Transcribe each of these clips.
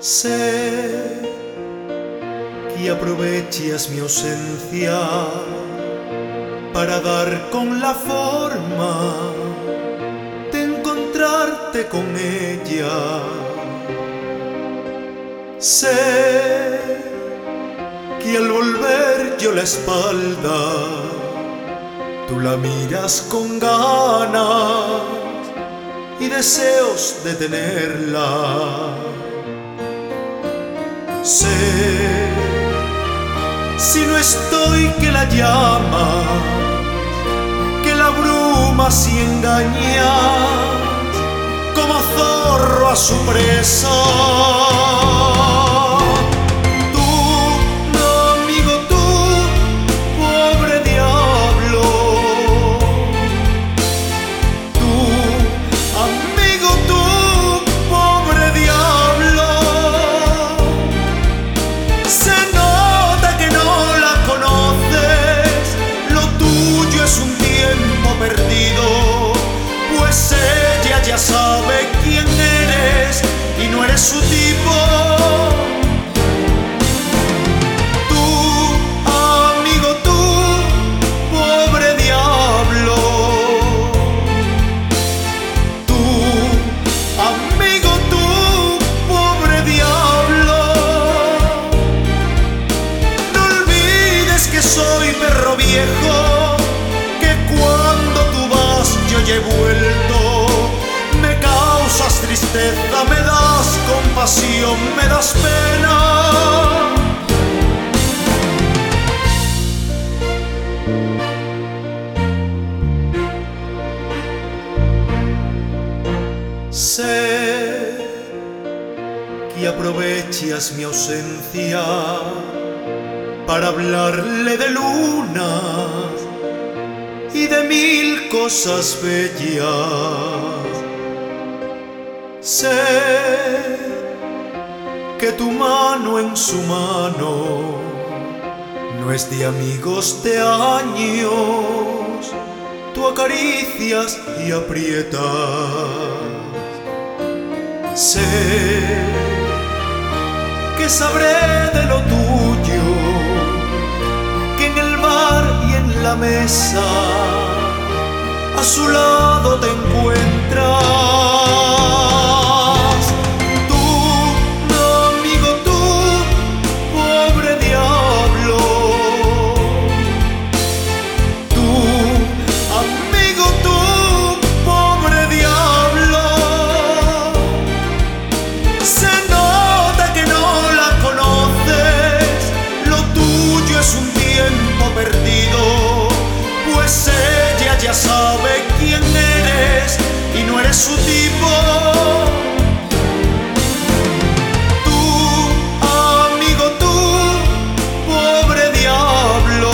Sé que aprovechas mi ausencia para dar con la forma de encontrarte con ella. Sé que al volver yo la espalda, tú la miras con ganas y deseos de tenerla. Sé, si no estoy, que la llamas, que la abrumas y engañas como zorro a su presa. Ya sabe quién eres y no eres su tipo. Tú, amigo, tú, pobre diablo. Tú, amigo, tú, pobre diablo. No olvides que soy perro viejo, que cuando tú vas yo ya he vuelto. Me causas tristeza, me das compasión, me das pena. Sé que aprovechas mi ausencia para hablarle de lunas y de mil cosas bellas. Sé que tu mano en su mano no es de amigos de años, tú acaricias y aprietas. Sé que sabré de lo tuyo, que en el bar y en la mesa a su lado te encuentras. Ya sabe quién eres y no eres su tipo. Tú, amigo, tú, pobre diablo.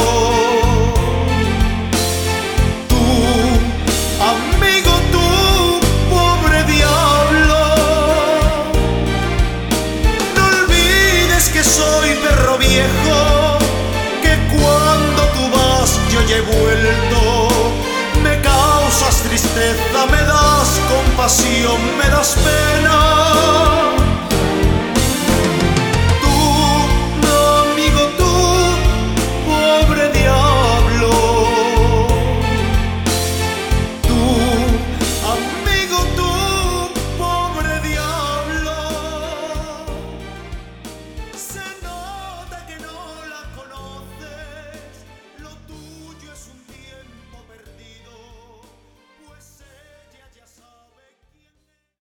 Tú, amigo, tú, pobre diablo. No olvides que soy perro viejo, que cuando tú vas yo ya he vuelto. Me causas tristeza, me das compasión, me das pena.